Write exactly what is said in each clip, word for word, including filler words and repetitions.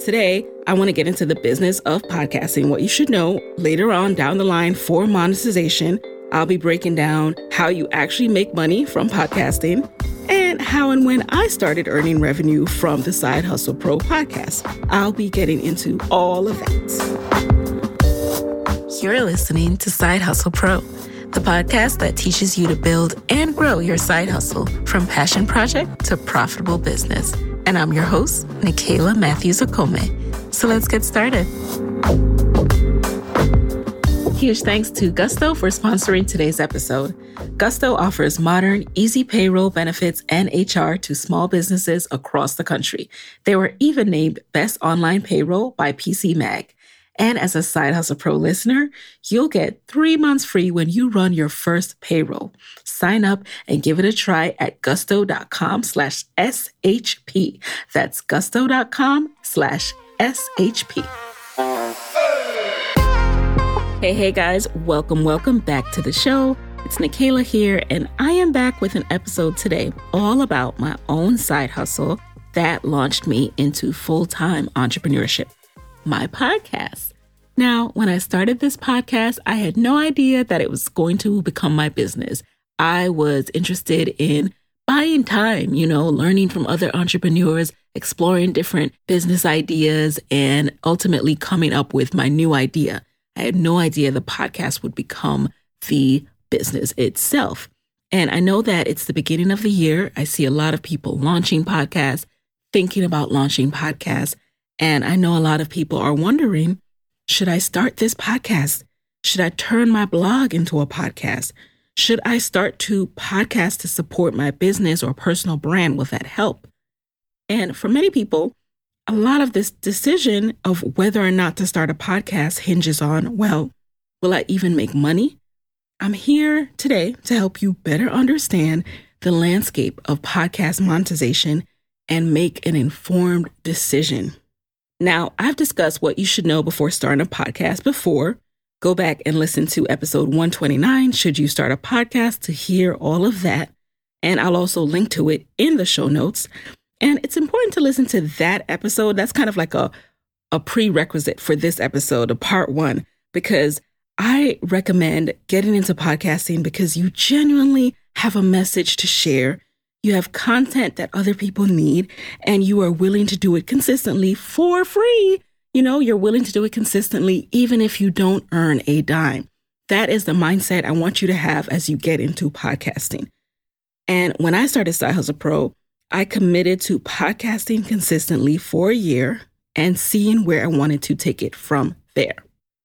Today, I want to get into the business of podcasting, what you should know later on down the line for monetization. I'll be breaking down how you actually make money from podcasting and how and when I started earning revenue from the Side Hustle Pro podcast. I'll be getting into all of that. You're listening to Side Hustle Pro, the podcast that teaches you to build and grow your side hustle from passion project to profitable business. And I'm your host, Nicaila Matthews Okome. So let's get started. Huge thanks to Gusto for sponsoring today's episode. Gusto offers modern, easy payroll benefits and H R to small businesses across the country. They were even named Best Online Payroll by P C Mag. And as a Side Hustle Pro listener, you'll get three months free when you run your first payroll. Sign up and give it a try at gusto.com slash SHP. That's gusto.com slash SHP. Hey, hey guys, welcome, welcome back to the show. It's Nicaila here, and I am back with an episode today all about my own side hustle that launched me into full-time entrepreneurship. My podcast. Now, when I started this podcast, I had no idea that it was going to become my business. I was interested in buying time, you know, learning from other entrepreneurs, exploring different business ideas, and ultimately coming up with my new idea. I had no idea the podcast would become the business itself. And I know that it's the beginning of the year. I see a lot of people launching podcasts, thinking about launching podcasts. And I know a lot of people are wondering, should I start this podcast? Should I turn my blog into a podcast? Should I start to podcast to support my business or personal brand? Will that help? And for many people, a lot of this decision of whether or not to start a podcast hinges on, well, will I even make money? I'm here today to help you better understand the landscape of podcast monetization and make an informed decision. Now, I've discussed what you should know before starting a podcast before. Go back and listen to episode one twenty-nine, Should You Start a Podcast, to hear all of that. And I'll also link to it in the show notes. And it's important to listen to that episode. That's kind of like a, a prerequisite for this episode, a part one, because I recommend getting into podcasting because you genuinely have a message to share. You have content that other people need, and you are willing to do it consistently for free. You know, you're willing to do it consistently, even if you don't earn a dime. That is the mindset I want you to have as you get into podcasting. And when I started Side Hustle Pro, I committed to podcasting consistently for a year and seeing where I wanted to take it from there.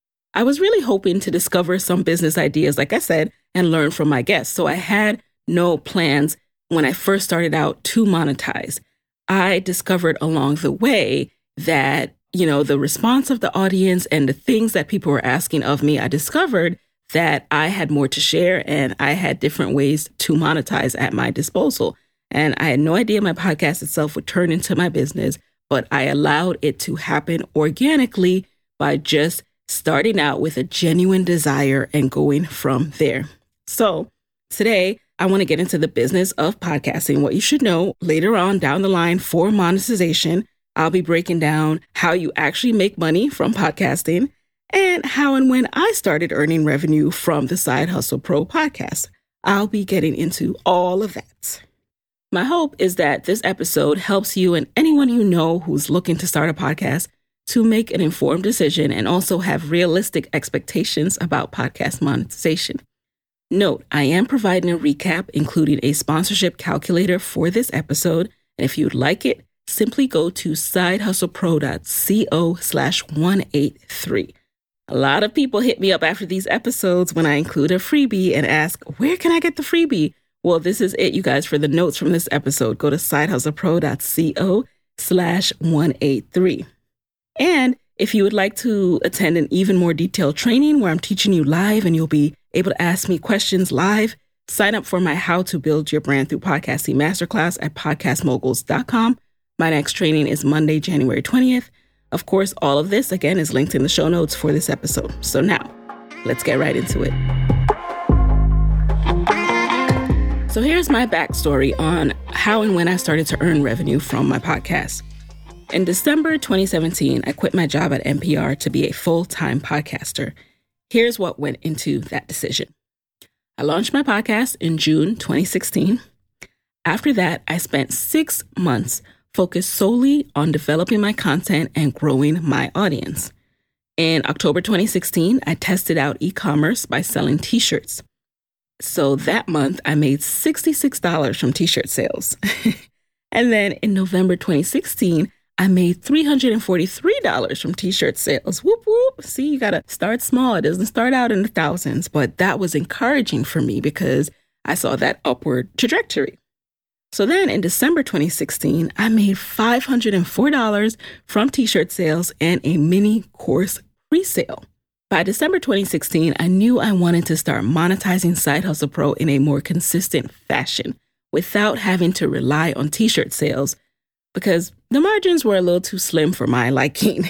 I was really hoping to discover some business ideas, like I said, and learn from my guests. So I had no plans when I first started out to monetize. I discovered along the way that, you know, the response of the audience and the things that people were asking of me, I discovered that I had more to share and I had different ways to monetize at my disposal. And I had no idea my podcast itself would turn into my business, but I allowed it to happen organically by just starting out with a genuine desire and going from there. So today, I want to get into the business of podcasting, what you should know later on down the line for monetization. I'll be breaking down how you actually make money from podcasting and how and when I started earning revenue from the Side Hustle Pro podcast. I'll be getting into all of that. My hope is that this episode helps you and anyone you know who's looking to start a podcast to make an informed decision and also have realistic expectations about podcast monetization. Note, I am providing a recap, including a sponsorship calculator for this episode. And if you'd like it, simply go to sidehustlepro.co slash 183. A lot of people hit me up after these episodes when I include a freebie and ask, where can I get the freebie? Well, this is it, you guys, for the notes from this episode. Go to sidehustlepro.co slash 183. And if you would like to attend an even more detailed training where I'm teaching you live and you'll be able to ask me questions live, sign up for my How to Build Your Brand Through Podcasting Masterclass at podcast moguls dot com. My next training is Monday, January twentieth. Of course, all of this, again, is linked in the show notes for this episode. So now, let's get right into it. So here's my backstory on how and when I started to earn revenue from my podcast. In December twenty seventeen, I quit my job at N P R to be a full-time podcaster. Here's what went into that decision. I launched my podcast in June twenty sixteen. After that, I spent six months focused solely on developing my content and growing my audience. In October twenty sixteen, I tested out e-commerce by selling t-shirts. So that month, I made sixty-six dollars from t-shirt sales. And then in November twenty sixteen, I made three hundred forty-three dollars from t-shirt sales. Whoop, whoop. See, you got to start small. It doesn't start out in the thousands, but that was encouraging for me because I saw that upward trajectory. So then in December twenty sixteen, I made five hundred four dollars from t-shirt sales and a mini course pre-sale. By December twenty sixteen, I knew I wanted to start monetizing Side Hustle Pro in a more consistent fashion without having to rely on t-shirt sales because the margins were a little too slim for my liking.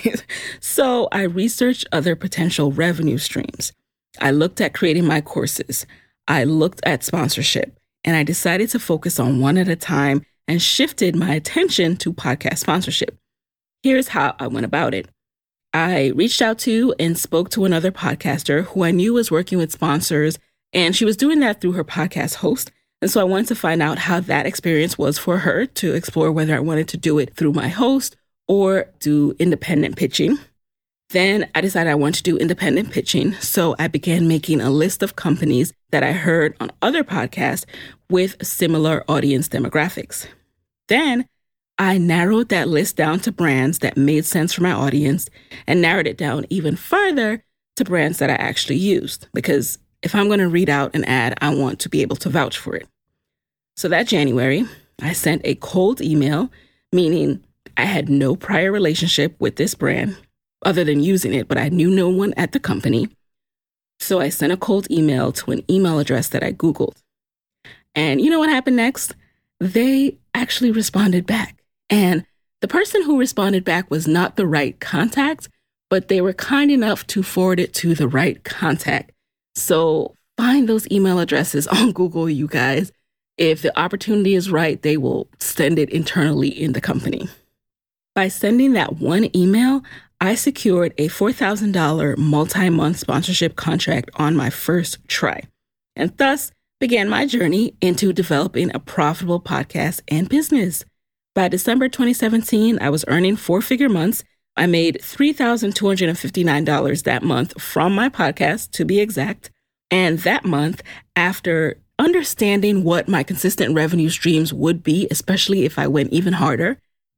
So I researched other potential revenue streams. I looked at creating my courses. I looked at sponsorship, and I decided to focus on one at a time and shifted my attention to podcast sponsorship. Here's how I went about it. I reached out to and spoke to another podcaster who I knew was working with sponsors, and she was doing that through her podcast host. And so I wanted to find out how that experience was for her to explore whether I wanted to do it through my host or do independent pitching. Then I decided I wanted to do independent pitching. So I began making a list of companies that I heard on other podcasts with similar audience demographics. Then I narrowed that list down to brands that made sense for my audience and narrowed it down even further to brands that I actually used. Because if I'm going to read out an ad, I want to be able to vouch for it. So that January, I sent a cold email, meaning I had no prior relationship with this brand other than using it, but I knew no one at the company. So I sent a cold email to an email address that I Googled. And you know what happened next? They actually responded back. And the person who responded back was not the right contact, but they were kind enough to forward it to the right contact. So find those email addresses on Google, you guys. If the opportunity is right, they will send it internally in the company. By sending that one email, I secured a four thousand dollars multi-month sponsorship contract on my first try, and thus began my journey into developing a profitable podcast and business. By December twenty seventeen, I was earning four-figure months. I made three thousand two hundred fifty-nine dollars that month from my podcast, to be exact. And that month, after understanding what my consistent revenue streams would be, especially if I went even harder,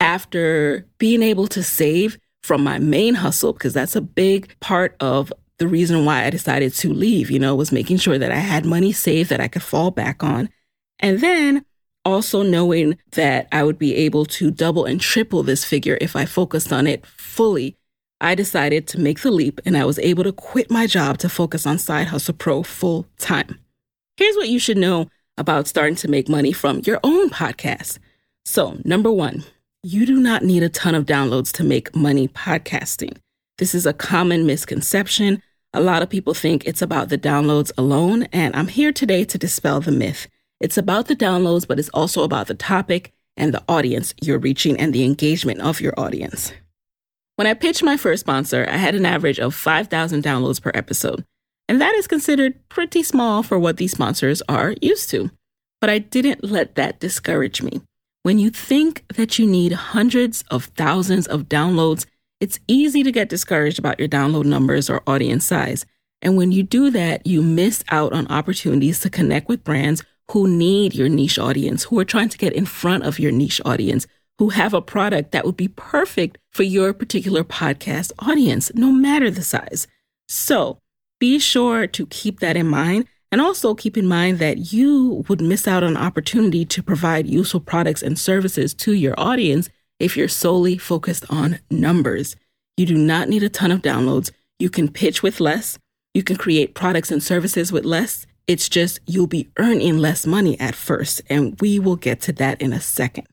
after being able to save from my main hustle, because that's a big part of the reason why I decided to leave, you know, was making sure that I had money saved that I could fall back on. And then also knowing that I would be able to double and triple this figure if I focused on it fully, I decided to make the leap, and I was able to quit my job to focus on Side Hustle Pro full time. Here's what you should know about starting to make money from your own podcast. So, number one, you do not need a ton of downloads to make money podcasting. This is a common misconception. A lot of people think it's about the downloads alone, and I'm here today to dispel the myth. It's about the downloads, but it's also about the topic and the audience you're reaching and the engagement of your audience. When I pitched my first sponsor, I had an average of five thousand downloads per episode, and that is considered pretty small for what these sponsors are used to. But I didn't let that discourage me. When you think that you need hundreds of thousands of downloads, it's easy to get discouraged about your download numbers or audience size. And when you do that, you miss out on opportunities to connect with brands who need your niche audience, who are trying to get in front of your niche audience, who have a product that would be perfect for your particular podcast audience, no matter the size. So be sure to keep that in mind, and also keep in mind that you would miss out on an opportunity to provide useful products and services to your audience if you're solely focused on numbers. You do not need a ton of downloads. You can pitch with less. You can create products and services with less. It's just you'll be earning less money at first, and we will get to that in a second.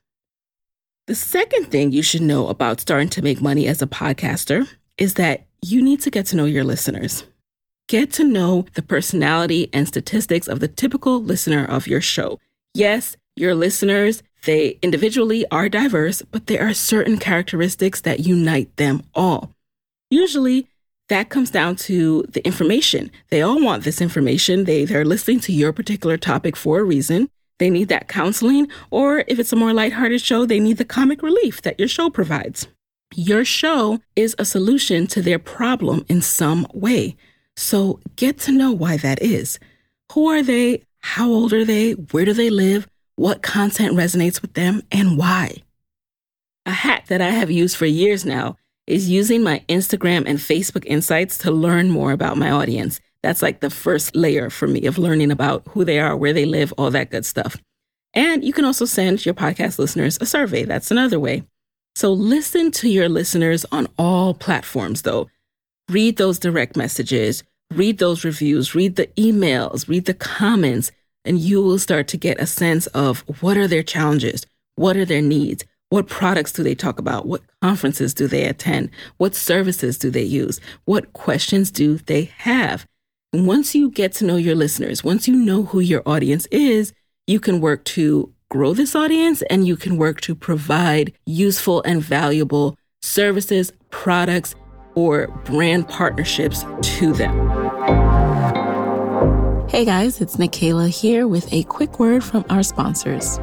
The second thing you should know about starting to make money as a podcaster is that you need to get to know your listeners. Get to know the personality and statistics of the typical listener of your show. Yes, your listeners They individually are diverse, but there are certain characteristics that unite them all. Usually, that comes down to the information. They all want this information. They, they're listening to your particular topic for a reason. They need that counseling, or if it's a more lighthearted show, they need the comic relief that your show provides. Your show is a solution to their problem in some way. So get to know why that is. Who are they? How old are they? Where do they live? What content resonates with them and why? A hack that I have used for years now is using my Instagram and Facebook insights to learn more about my audience. That's like the first layer for me of learning about who they are, where they live, all that good stuff. And you can also send your podcast listeners a survey. That's another way. So listen to your listeners on all platforms, though. Read those direct messages, read those reviews, read the emails, read the comments, and you will start to get a sense of what are their challenges, what are their needs, what products do they talk about, what conferences do they attend, what services do they use, what questions do they have. And once you get to know your listeners, once you know who your audience is, you can work to grow this audience and you can work to provide useful and valuable services, products, or brand partnerships to them. Hey guys, it's Nikayla here with a quick word from our sponsors.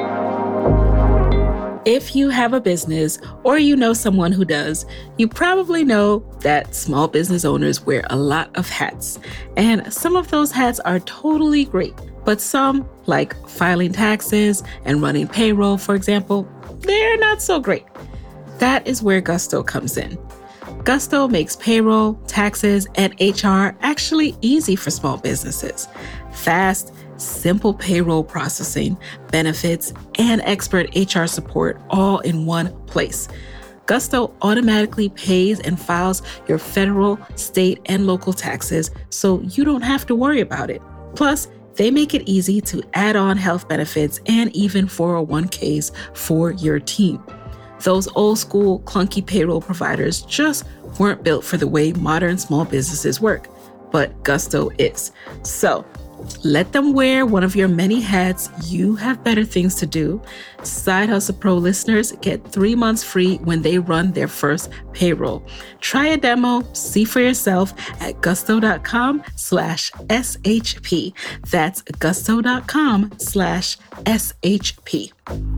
If you have a business or you know someone who does, you probably know that small business owners wear a lot of hats. And some of those hats are totally great, but some, like filing taxes and running payroll, for example, they're not so great. That is where Gusto comes in. Gusto makes payroll, taxes, and H R actually easy for small businesses. Fast, simple payroll processing, benefits, and expert H R support all in one place. Gusto automatically pays and files your federal, state, and local taxes, so you don't have to worry about it. Plus, they make it easy to add on health benefits and even four oh one k's for your team. Those old school, clunky payroll providers just weren't built for the way modern small businesses work, but Gusto is. So let them wear one of your many hats. You have better things to do. Side Hustle Pro listeners get three months free when they run their first payroll. Try a demo, see for yourself at gusto.com slash SHP. That's gusto.com slash SHP.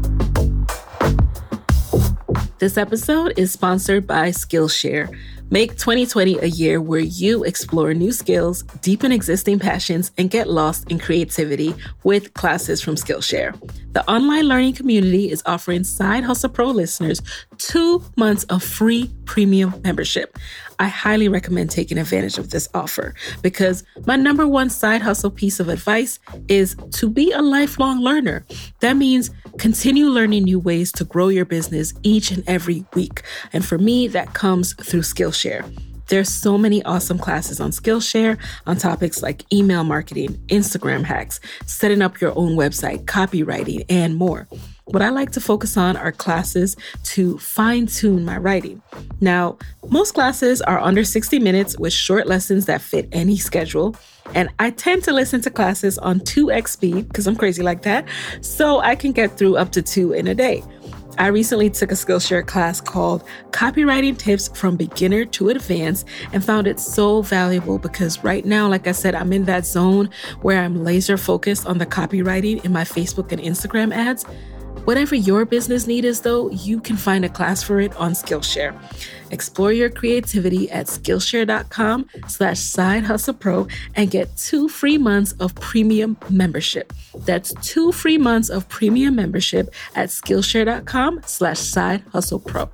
This episode is sponsored by Skillshare. Make twenty twenty a year where you explore new skills, deepen existing passions, and get lost in creativity with classes from Skillshare. The online learning community is offering Side Hustle Pro listeners two months of free premium membership. I highly recommend taking advantage of this offer because my number one side hustle piece of advice is to be a lifelong learner. That means continue learning new ways to grow your business each and every week. And for me, that comes through Skillshare. There's so many awesome classes on Skillshare on topics like email marketing, Instagram hacks, setting up your own website, copywriting, and more. What I like to focus on are classes to fine-tune my writing. Now, most classes are under sixty minutes with short lessons that fit any schedule. And I tend to listen to classes on two x speed because I'm crazy like that, so I can get through up to two in a day. I recently took a Skillshare class called Copywriting Tips from Beginner to Advanced and found it so valuable because right now, like I said, I'm in that zone where I'm laser focused on the copywriting in my Facebook and Instagram ads. Whatever your business need is, though, you can find a class for it on Skillshare. Explore your creativity at Skillshare.com slash Side Hustle Pro and get two free months of premium membership. That's two free months of premium membership at Skillshare.com slash Side Hustle Pro.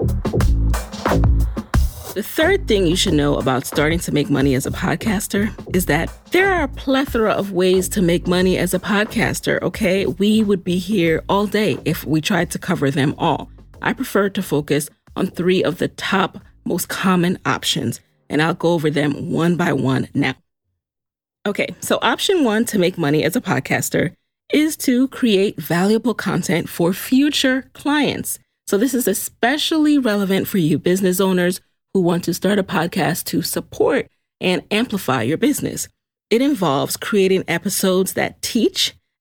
The third thing you should know about starting to make money as a podcaster is that there are a plethora of ways to make money as a podcaster, okay? We would be here all day if we tried to cover them all. I prefer to focus on three of the top most common options, and I'll go over them one by one now. Okay, so option one to make money as a podcaster is to create valuable content for future clients. So this is especially relevant for you business owners who want to start a podcast to support and amplify your business. It involves creating episodes that teach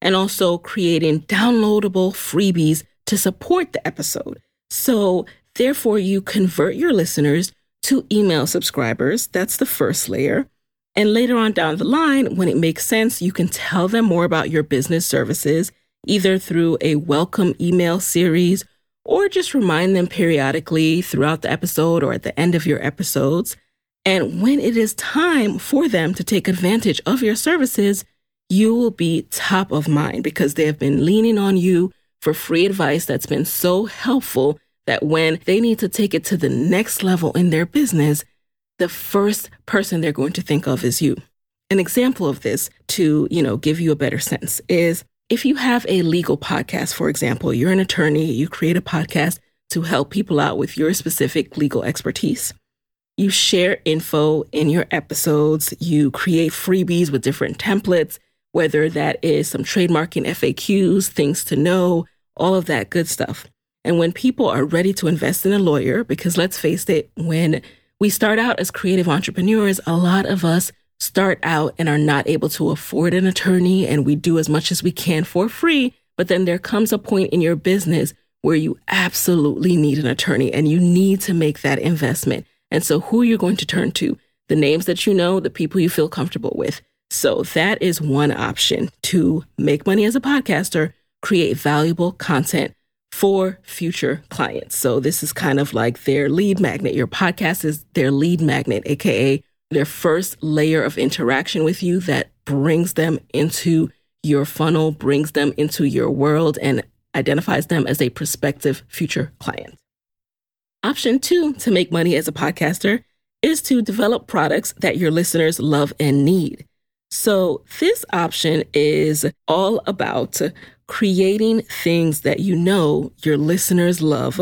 and also creating downloadable freebies to support the episode. So therefore, you convert your listeners to email subscribers. That's the first layer. And later on down the line, when it makes sense, you can tell them more about your business services, either through a welcome email series or just remind them periodically throughout the episode or at the end of your episodes. And when it is time for them to take advantage of your services, you will be top of mind because they have been leaning on you for free advice that's been so helpful that when they need to take it to the next level in their business, the first person they're going to think of is you. An example of this, to, you know, give you a better sense, is if you have a legal podcast, for example, you're an attorney, you create a podcast to help people out with your specific legal expertise. You share info in your episodes, you create freebies with different templates, whether that is some trademarking F A Qs, things to know, all of that good stuff. And when people are ready to invest in a lawyer, because let's face it, when we start out as creative entrepreneurs, a lot of us start out and are not able to afford an attorney, and we do as much as we can for free. But then there comes a point in your business where you absolutely need an attorney and you need to make that investment. And so who are you going to turn to? The names that you know, the people you feel comfortable with. So that is one option to make money as a podcaster, create valuable content for future clients. So this is kind of like their lead magnet. Your podcast is their lead magnet, A K A their first layer of interaction with you that brings them into your funnel, brings them into your world, and identifies them as a prospective future client. Option two to make money as a podcaster is to develop products that your listeners love and need. So this option is all about creating things that you know your listeners love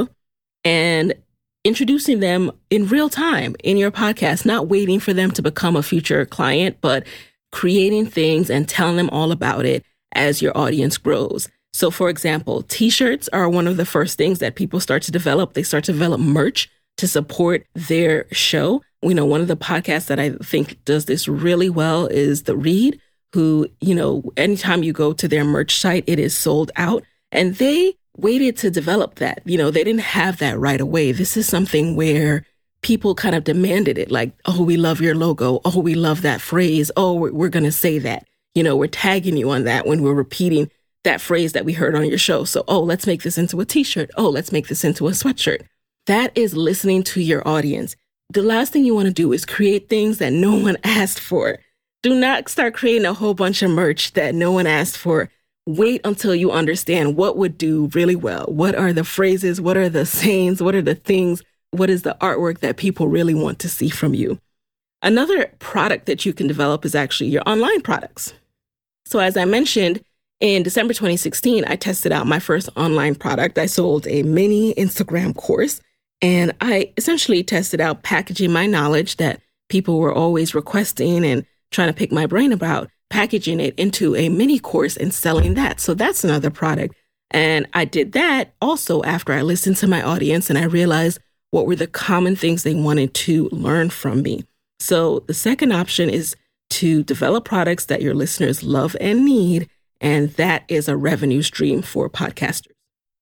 and introducing them in real time in your podcast, not waiting for them to become a future client, but creating things and telling them all about it as your audience grows. So for example, t-shirts are one of the first things that people start to develop. They start to develop merch to support their show. You know, one of the podcasts that I think does this really well is The Read, who, you know, anytime you go to their merch site, it is sold out. And they waited to develop that. You know, they didn't have that right away. This is something where people kind of demanded it, like, oh, we love your logo. Oh, we love that phrase. Oh, we're, we're going to say that. You know, we're tagging you on that when we're repeating that phrase that we heard on your show. So, oh, let's make this into a t-shirt. Oh, let's make this into a sweatshirt. That is listening to your audience. The last thing you want to do is create things that no one asked for. Do not start creating a whole bunch of merch that no one asked for. Wait until you understand what would do really well. What are the phrases? What are the sayings? What are the things? What is the artwork that people really want to see from you? Another product that you can develop is actually your online products. So as I mentioned, in December twenty sixteen, I tested out my first online product. I sold a mini Instagram course, and I essentially tested out packaging my knowledge that people were always requesting and trying to pick my brain about, packaging it into a mini course and selling that. So that's another product. And I did that also after I listened to my audience and I realized what were the common things they wanted to learn from me. So the second option is to develop products that your listeners love and need. And that is a revenue stream for podcasters.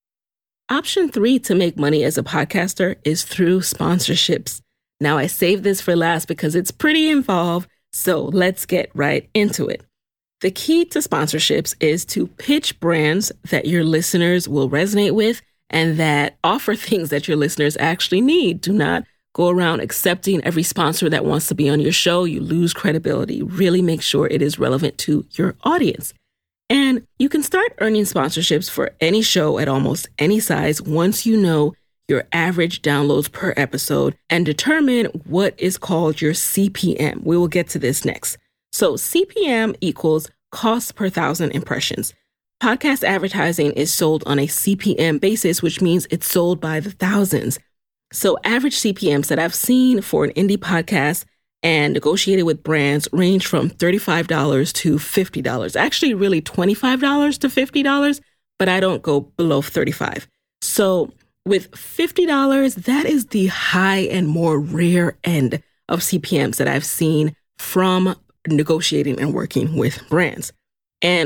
Option three to make money as a podcaster is through sponsorships. Now, I saved this for last because it's pretty involved, so let's get right into it. The key to sponsorships is to pitch brands that your listeners will resonate with and that offer things that your listeners actually need. Do not go around accepting every sponsor that wants to be on your show. You lose credibility. Really make sure it is relevant to your audience. And you can start earning sponsorships for any show at almost any size once you know your average downloads per episode and determine what is called your C P M. We will get to this next. So C P M equals cost per thousand impressions. Podcast advertising is sold on a C P M basis, which means it's sold by the thousands. So average C P Ms that I've seen for an indie podcast and negotiated with brands range from thirty-five dollars to fifty dollars. Actually, really twenty-five dollars to fifty dollars, but I don't go below thirty-five dollars. So with fifty dollars, that is the high and more rare end of C P Ms that I've seen from negotiating and working with brands. And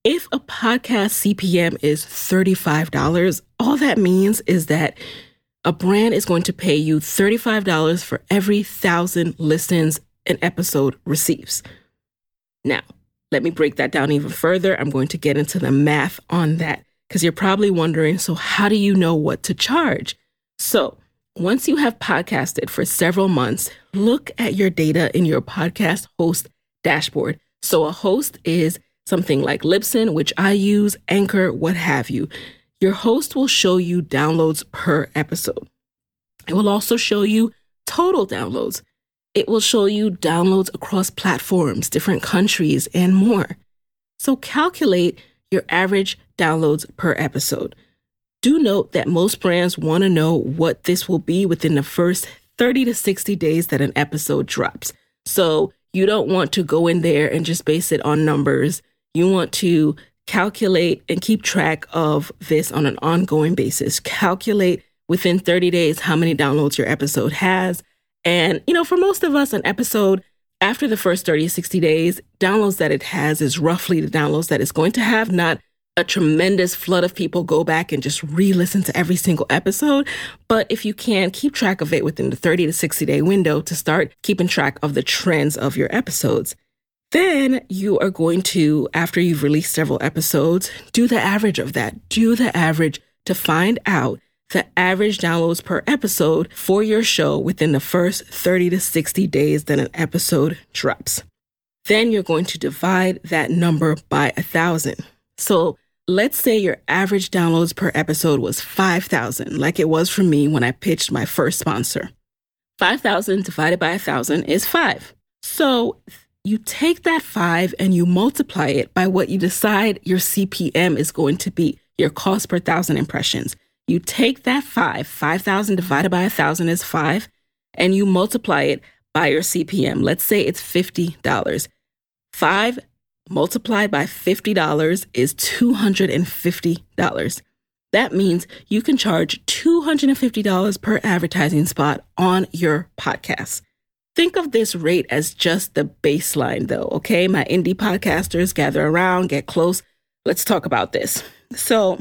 If a podcast C P M is thirty-five dollars, all that means is that a brand is going to pay you thirty-five dollars for every thousand listens an episode receives. Now, let me break that down even further. I'm going to get into the math on that because you're probably wondering, so how do you know what to charge? So once you have podcasted for several months, look at your data in your podcast host dashboard. So a host is something like Libsyn, which I use, Anchor, what have you. Your host will show you downloads per episode. It will also show you total downloads. It will show you downloads across platforms, different countries, and more. So calculate your average downloads per episode. Do note that most brands want to know what this will be within the first thirty to sixty days that an episode drops. So you don't want to go in there and just base it on numbers. You want to calculate and keep track of this on an ongoing basis. Calculate within thirty days how many downloads your episode has. And, you know, for most of us, an episode after the first thirty to sixty days, downloads that it has is roughly the downloads that it's going to have, not a tremendous flood of people go back and just re-listen to every single episode. But if you can, keep track of it within the thirty to sixty day window to start keeping track of the trends of your episodes. Then you are going to, after you've released several episodes, do the average of that. Do the average to find out the average downloads per episode for your show within the first thirty to sixty days that an episode drops. Then you're going to divide that number by a thousand. So let's say your average downloads per episode was five thousand, like it was for me when I pitched my first sponsor. five thousand divided by a thousand is five. So you take that five and you multiply it by what you decide your C P M is going to be, your cost per thousand impressions. You take that five, five thousand divided by one thousand is five, and you multiply it by your C P M. Let's say it's fifty dollars. five multiplied by fifty dollars is two hundred fifty dollars. That means you can charge two hundred fifty dollars per advertising spot on your podcast. Think of this rate as just the baseline, though, okay? My indie podcasters, gather around, get close. Let's talk about this. So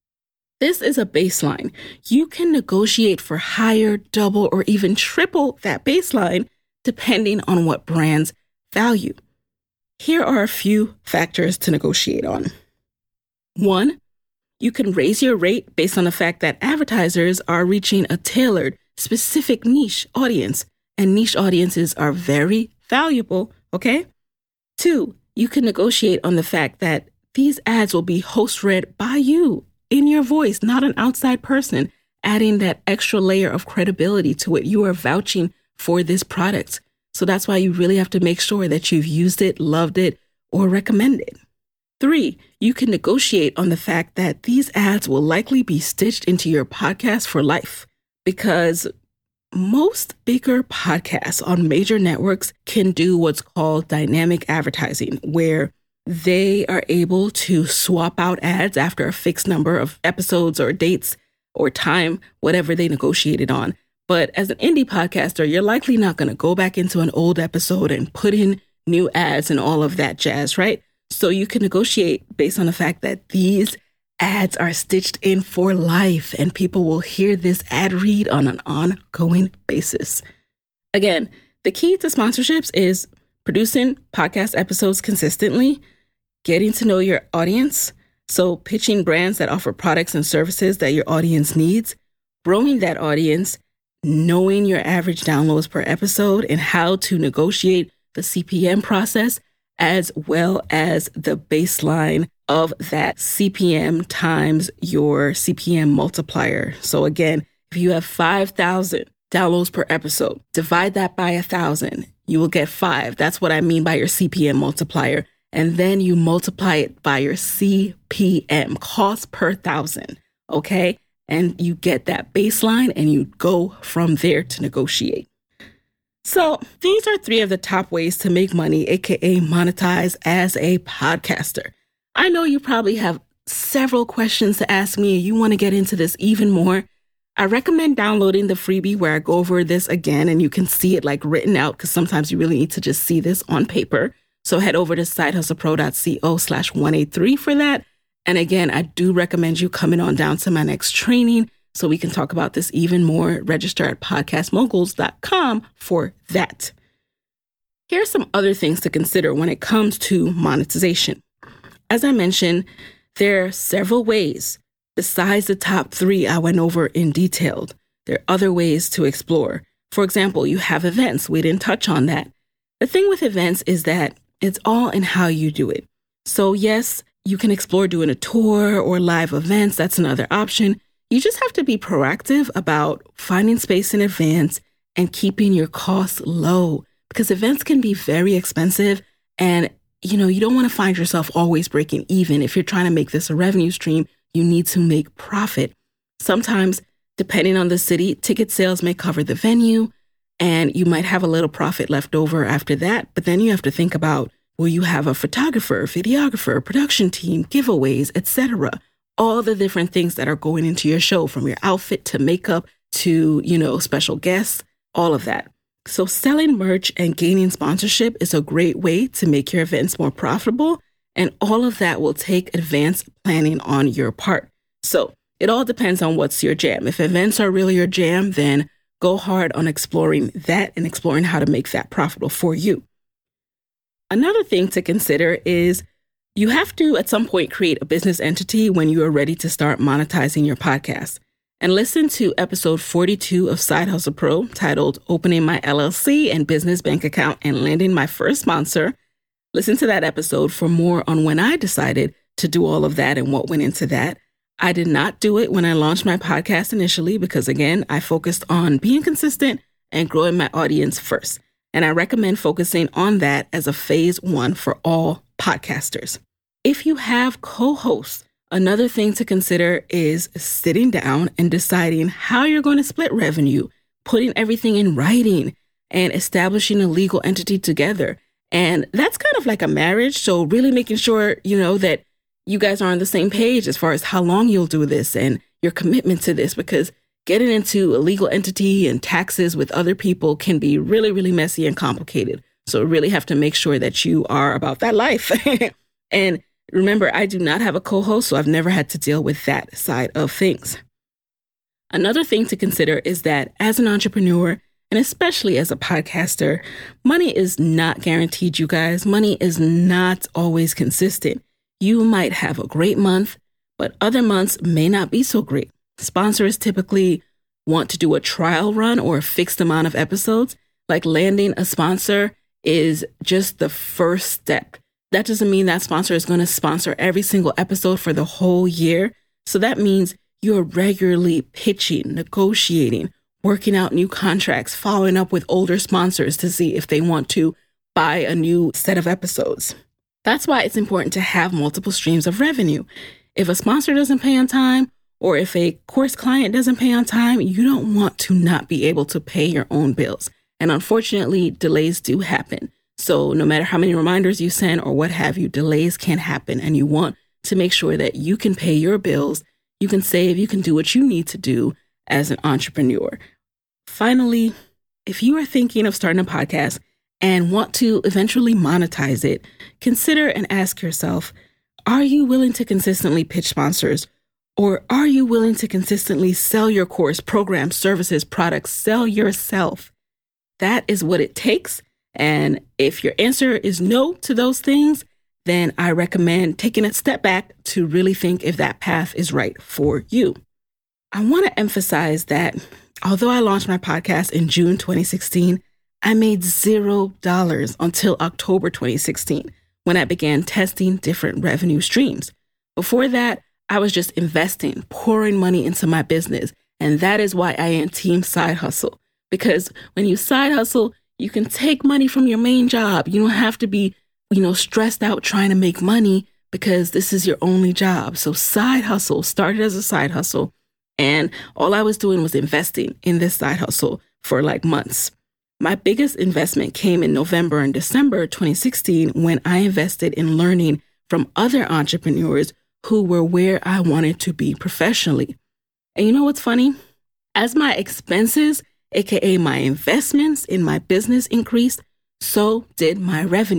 this is a baseline. You can negotiate for higher, double, or even triple that baseline depending on what brands value. Here are a few factors to negotiate on. One, you can raise your rate based on the fact that advertisers are reaching a tailored, specific niche audience, and niche audiences are very valuable, okay? Two, you can negotiate on the fact that these ads will be host-read by you, in your voice, not an outside person, adding that extra layer of credibility to it. You are vouching for this product. So that's why you really have to make sure that you've used it, loved it, or recommend it. Three, you can negotiate on the fact that these ads will likely be stitched into your podcast for life, because most bigger podcasts on major networks can do what's called dynamic advertising, where they are able to swap out ads after a fixed number of episodes or dates or time, whatever they negotiated on. But as an indie podcaster, you're likely not going to go back into an old episode and put in new ads and all of that jazz, right? So you can negotiate based on the fact that these ads are stitched in for life and people will hear this ad read on an ongoing basis. Again, the key to sponsorships is producing podcast episodes consistently, getting to know your audience, so pitching brands that offer products and services that your audience needs, growing that audience, knowing your average downloads per episode and how to negotiate the C P M process, as well as the baseline of that C P M times your C P M multiplier. So again, if you have five thousand downloads per episode, divide that by one thousand, you will get five. That's what I mean by your C P M multiplier. And then you multiply it by your C P M, cost per thousand, okay? And you get that baseline and you go from there to negotiate. So these are three of the top ways to make money, aka monetize as a podcaster. I know you probably have several questions to ask me and you want to get into this even more. I recommend downloading the freebie where I go over this again and you can see it like written out, because sometimes you really need to just see this on paper. So head over to sidehustlepro.co slash 183 for that. And again, I do recommend you coming on down to my next training so we can talk about this even more. Register at podcast moguls dot com for that. Here's some other things to consider when it comes to monetization. As I mentioned, there are several ways besides the top three I went over in detail. There are other ways to explore. For example, you have events. We didn't touch on that. The thing with events is that it's all in how you do it. So yes, you can explore doing a tour or live events. That's another option. You just have to be proactive about finding space in advance and keeping your costs low, because events can be very expensive. And, you know, you don't want to find yourself always breaking even. If you're trying to make this a revenue stream, you need to make profit. Sometimes, depending on the city, ticket sales may cover the venue, and you might have a little profit left over after that. But then you have to think about, will you have a photographer, videographer, production team, giveaways, et cetera? All the different things that are going into your show, from your outfit to makeup to, you know, special guests, all of that. So selling merch and gaining sponsorship is a great way to make your events more profitable. And all of that will take advanced planning on your part. So it all depends on what's your jam. If events are really your jam, then go hard on exploring that and exploring how to make that profitable for you. Another thing to consider is you have to, at some point, create a business entity when you are ready to start monetizing your podcast. And listen to episode forty-two of Side Hustle Pro, titled Opening My L L C and Business Bank Account and Landing My First Sponsor. Listen to that episode for more on when I decided to do all of that and what went into that. I did not do it when I launched my podcast initially because, again, I focused on being consistent and growing my audience first. And I recommend focusing on that as a phase one for all podcasters. If you have co-hosts, another thing to consider is sitting down and deciding how you're going to split revenue, putting everything in writing, and establishing a legal entity together. And that's kind of like a marriage. So really making sure, you know, that you guys are on the same page as far as how long you'll do this and your commitment to this, because getting into a legal entity and taxes with other people can be really, really messy and complicated. So really have to make sure that you are about that life. And remember, I do not have a co-host, so I've never had to deal with that side of things. Another thing to consider is that as an entrepreneur, and especially as a podcaster, money is not guaranteed, you guys. Money is not always consistent. You might have a great month, but other months may not be so great. Sponsors typically want to do a trial run or a fixed amount of episodes. Like landing a sponsor is just the first step. That doesn't mean that sponsor is going to sponsor every single episode for the whole year. So that means you're regularly pitching, negotiating, working out new contracts, following up with older sponsors to see if they want to buy a new set of episodes. That's why it's important to have multiple streams of revenue. If a sponsor doesn't pay on time, or if a course client doesn't pay on time, you don't want to not be able to pay your own bills. And unfortunately, delays do happen. So no matter how many reminders you send or what have you, delays can happen. And you want to make sure that you can pay your bills, you can save, you can do what you need to do as an entrepreneur. Finally, if you are thinking of starting a podcast and want to eventually monetize it, consider and ask yourself, are you willing to consistently pitch sponsors? Or are you willing to consistently sell your course, programs, services, products, sell yourself? That is what it takes. And if your answer is no to those things, then I recommend taking a step back to really think if that path is right for you. I want to emphasize that although I launched my podcast in June twenty sixteen, I made zero dollars until October twenty sixteen, when I began testing different revenue streams. Before that, I was just investing, pouring money into my business. And that is why I am Team Side Hustle. Because when you side hustle, you can take money from your main job. You don't have to be, you know, stressed out trying to make money because this is your only job. So side hustle started as a side hustle. And all I was doing was investing in this side hustle for like months. My biggest investment came in November and December twenty sixteen when I invested in learning from other entrepreneurs who were where I wanted to be professionally. And you know what's funny? As my expenses, aka my investments in my business increased, so did my revenue.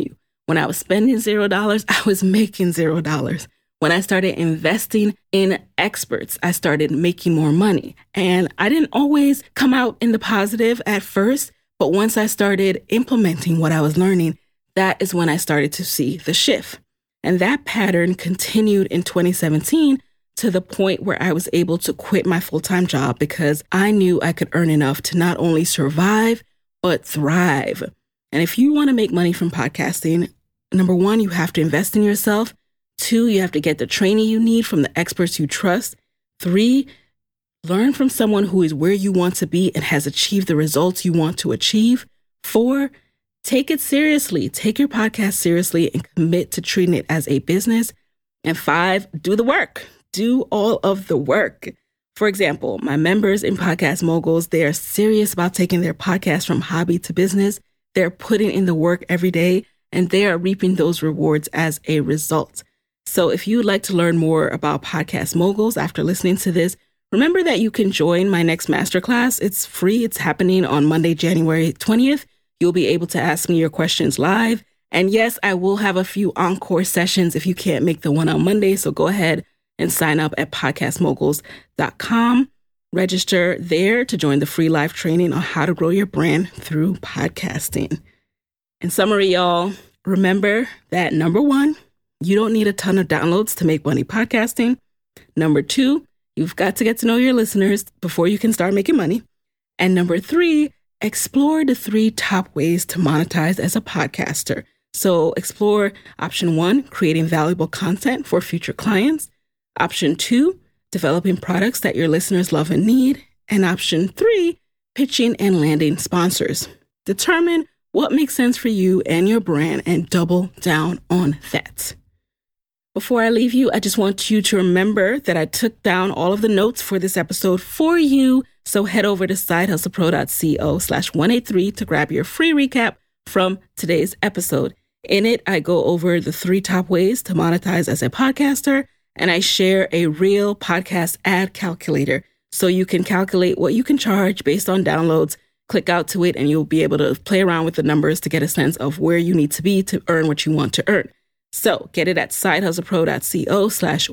When I was spending zero dollars, I was making zero dollars. When I started investing in experts, I started making more money. And I didn't always come out in the positive at first, but once I started implementing what I was learning, that is when I started to see the shift. And that pattern continued in twenty seventeen to the point where I was able to quit my full-time job because I knew I could earn enough to not only survive, but thrive. And if you want to make money from podcasting, number one, you have to invest in yourself. Two, you have to get the training you need from the experts you trust. Three, learn from someone who is where you want to be and has achieved the results you want to achieve. Four, take it seriously. Take your podcast seriously and commit to treating it as a business. And five, do the work. Do all of the work. For example, my members in Podcast Moguls, they are serious about taking their podcast from hobby to business. They're putting in the work every day, and they are reaping those rewards as a result. So if you would like to learn more about Podcast Moguls after listening to this, remember that you can join my next masterclass. It's free. It's happening on Monday, January twentieth. You'll be able to ask me your questions live. And yes, I will have a few encore sessions if you can't make the one on Monday. So go ahead and sign up at podcast moguls dot com. Register there to join the free live training on how to grow your brand through podcasting. In summary, y'all, remember that number one, you don't need a ton of downloads to make money podcasting. Number two, you've got to get to know your listeners before you can start making money. And number three, explore the three top ways to monetize as a podcaster. So explore option one, creating valuable content for future clients. Option two, developing products that your listeners love and need. And option three, pitching and landing sponsors. Determine what makes sense for you and your brand and double down on that. Before I leave you, I just want you to remember that I took down all of the notes for this episode for you. So head over to sidehustlepro.co slash 183 to grab your free recap from today's episode. In it, I go over the three top ways to monetize as a podcaster, and I share a real podcast ad calculator so you can calculate what you can charge based on downloads. Click out to it and you'll be able to play around with the numbers to get a sense of where you need to be to earn what you want to earn. So get it at sidehustlepro.co slash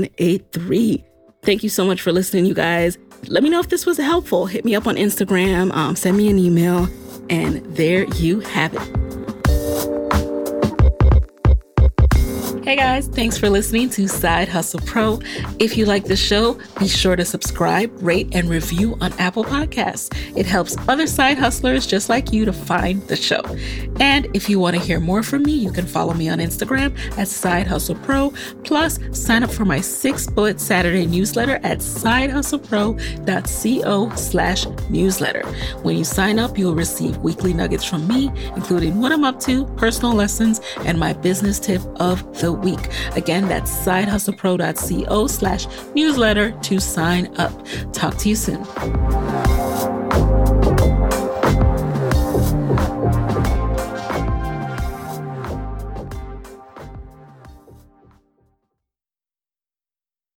183. Thank you so much for listening, you guys. Let me know if this was helpful. Hit me up on Instagram, um, send me an email, and there you have it. Hey guys, thanks for listening to Side Hustle Pro. If you like the show, be sure to subscribe, rate, and review on Apple Podcasts. It helps other side hustlers just like you to find the show. And if you want to hear more from me, you can follow me on Instagram at Side Hustle Pro. Plus, sign up for my six bullet Saturday newsletter at sidehustlepro.co slash newsletter. When you sign up, you'll receive weekly nuggets from me, including what I'm up to, personal lessons, and my business tip of the week. Again, that's sidehustlepro.co slash newsletter to sign up. Talk to you soon.